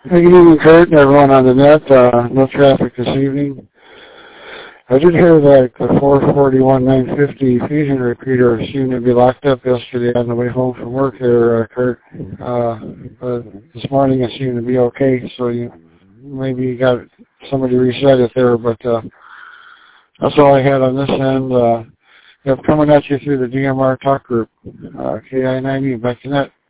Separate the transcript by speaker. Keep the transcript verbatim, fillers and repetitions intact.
Speaker 1: Hey, good evening, Kurt, and everyone on the net. Uh, no traffic this evening. I did hear that the four forty-one nine fifty fusion repeater seemed to be locked up yesterday on the way home from work there, uh, Kurt. Uh, but this morning it seemed to be okay, so you maybe you got somebody reset it there, but uh, that's all I had on this end. Uh, yep, coming at you through the D M R talk group, uh, K I ninety, back to net.